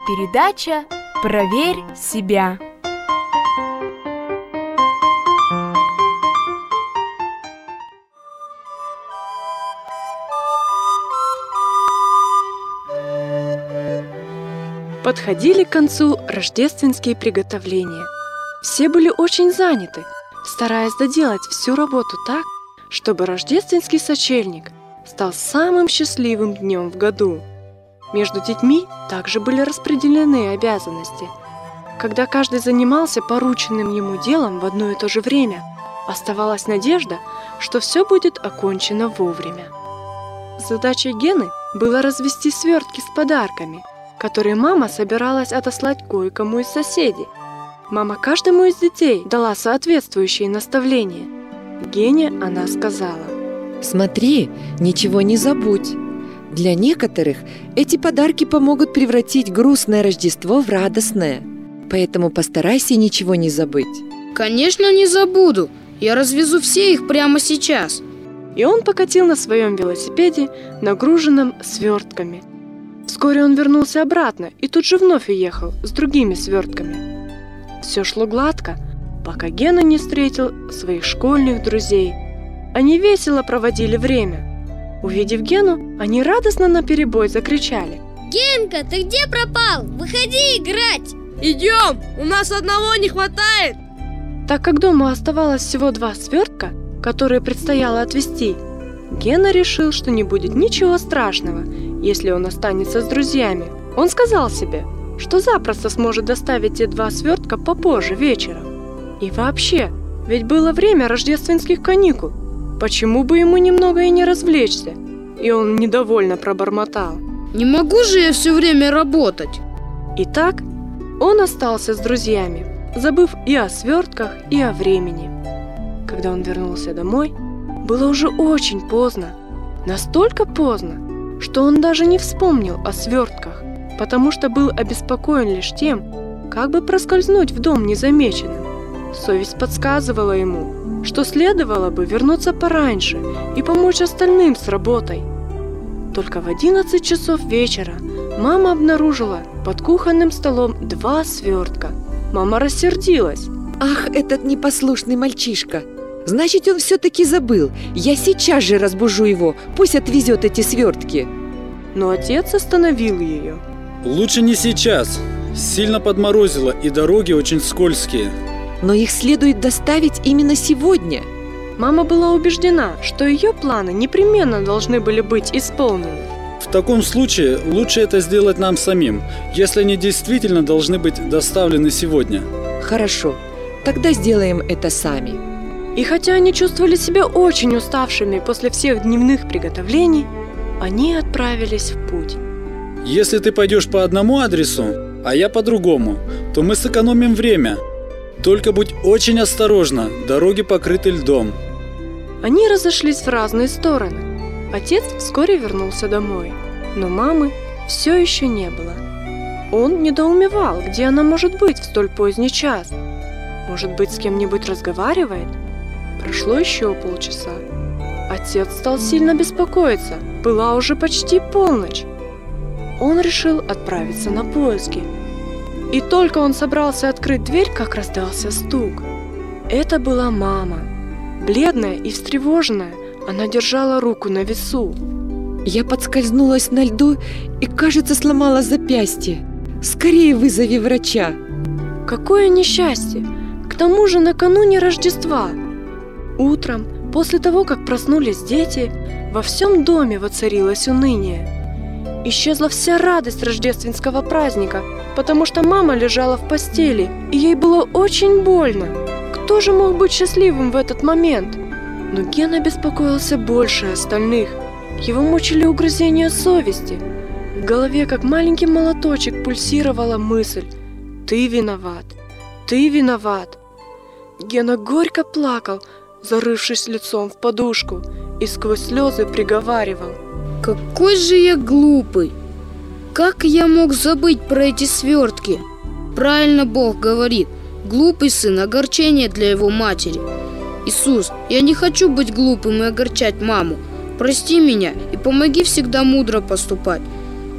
Передача «Проверь себя». Подходили к концу рождественские приготовления. Все были очень заняты, стараясь доделать всю работу так, чтобы рождественский сочельник стал самым счастливым днем в году. Между детьми также были распределены обязанности. Когда каждый занимался порученным ему делом в одно и то же время, оставалась надежда, что все будет окончено вовремя. Задачей Гены было развести свертки с подарками, которые мама собиралась отослать кое-кому из соседей. Мама каждому из детей дала соответствующие наставления. Гене она сказала: «Смотри, ничего не забудь. Для некоторых эти подарки помогут превратить грустное Рождество в радостное. Поэтому постарайся ничего не забыть». Конечно, не забуду. Я развезу все их прямо сейчас. И он покатил на своем велосипеде, нагруженном свертками. Вскоре он вернулся обратно и тут же вновь уехал с другими свертками. Все шло гладко, пока Гена не встретил своих школьных друзей. Они весело проводили время. Увидев Гену, они радостно наперебой закричали: «Генка, ты где пропал? Выходи играть!» Идем, у нас одного не хватает. Так как дома оставалось всего 2 свертка, которые предстояло отвезти, Гена решил, что не будет ничего страшного, если он останется с друзьями. Он сказал себе, что запросто сможет доставить те 2 свертка попозже вечером. И вообще, ведь было время рождественских каникул. Почему бы ему немного и не развлечься? И он недовольно пробормотал: Не могу же я все время работать. Итак, он остался с друзьями, забыв и о свертках, и о времени. Когда он вернулся домой, было уже очень поздно. Настолько поздно, что он даже не вспомнил о свертках, потому что был обеспокоен лишь тем, как бы проскользнуть в дом незамеченным. Совесть подсказывала ему, что следовало бы вернуться пораньше и помочь остальным с работой. Только в 11 часов вечера мама обнаружила под кухонным столом 2 свертка. Мама рассердилась. «Ах, этот непослушный мальчишка! Значит, он все-таки забыл. Я сейчас же разбужу его, пусть отвезет эти свертки». Но отец остановил ее. Лучше не сейчас. Сильно подморозило, и дороги очень скользкие. Но их следует доставить именно сегодня. Мама была убеждена, что ее планы непременно должны были быть исполнены. В таком случае лучше это сделать нам самим, если они действительно должны быть доставлены сегодня. Хорошо, тогда сделаем это сами. И хотя они чувствовали себя очень уставшими после всех дневных приготовлений, они отправились в путь. Если ты пойдешь по одному адресу, а я по другому, то мы сэкономим время. Только будь очень осторожна, дороги покрыты льдом. Они разошлись в разные стороны. Отец вскоре вернулся домой, но мамы все еще не было. Он недоумевал, где она может быть в столь поздний час. Может быть, с кем-нибудь разговаривает? Прошло еще полчаса. Отец стал сильно беспокоиться. Была уже почти полночь. Он решил отправиться на поиски. И только он собрался открыть дверь, как раздался стук. Это была мама. Бледная и встревоженная, она держала руку на весу. Я подскользнулась на льду и, кажется, сломала запястье. Скорее вызови врача. Какое несчастье! К тому же накануне Рождества. Утром, после того, как проснулись дети, во всем доме воцарилось уныние. Исчезла вся радость рождественского праздника, потому что мама лежала в постели, и ей было очень больно. Кто же мог быть счастливым в этот момент? Но Гена беспокоился больше остальных. Его мучили угрызения совести. В голове, как маленький молоточек, пульсировала мысль: «Ты виноват! Ты виноват!» Гена горько плакал, зарывшись лицом в подушку, и сквозь слезы приговаривал: Какой же я глупый! Как я мог забыть про эти свертки? Правильно Бог говорит: глупый сын — огорчение для его матери. Иисус, я не хочу быть глупым и огорчать маму. Прости меня и помоги всегда мудро поступать.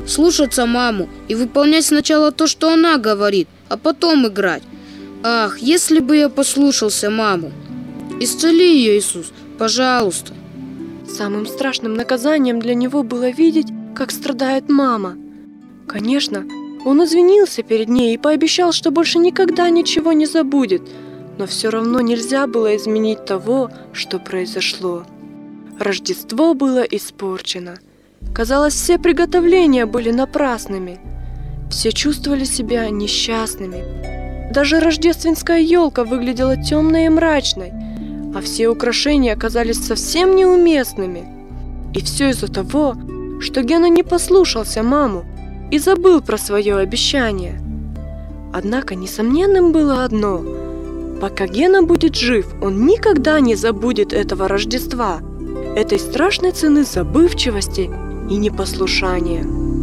слушаться маму и выполнять сначала то, что она говорит, а потом играть. Ах, если бы я послушался маму. Исцели ее, Иисус, пожалуйста. Самым страшным наказанием для него было видеть, как страдает мама. Конечно, он извинился перед ней и пообещал, что больше никогда ничего не забудет, но все равно нельзя было изменить того, что произошло. Рождество было испорчено. Казалось, все приготовления были напрасными. Все чувствовали себя несчастными. Даже рождественская елка выглядела темной и мрачной, а все украшения оказались совсем неуместными. И все из-за того, что Гена не послушался маму и забыл про свое обещание. Однако несомненным было одно: пока Гена будет жив, он никогда не забудет этого Рождества, этой страшной цены забывчивости и непослушания.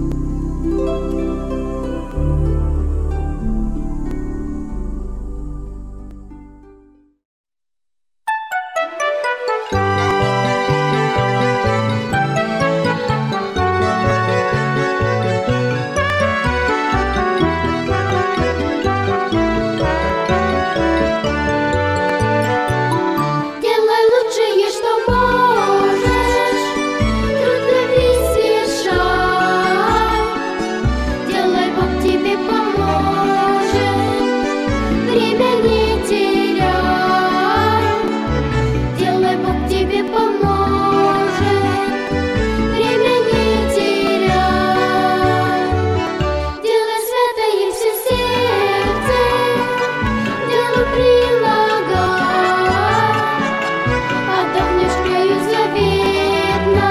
Делай лучшее, что можешь, трудно весь шаг. Делай, Бог тебе поможет, время не теряй. Делай, Бог тебе поможет, время не теряй. Делай святое все сердце, делу прилагай. Отдохнешь краю заветно,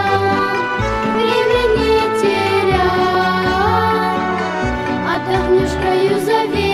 время не теряй. Отдохнешь краю заветно.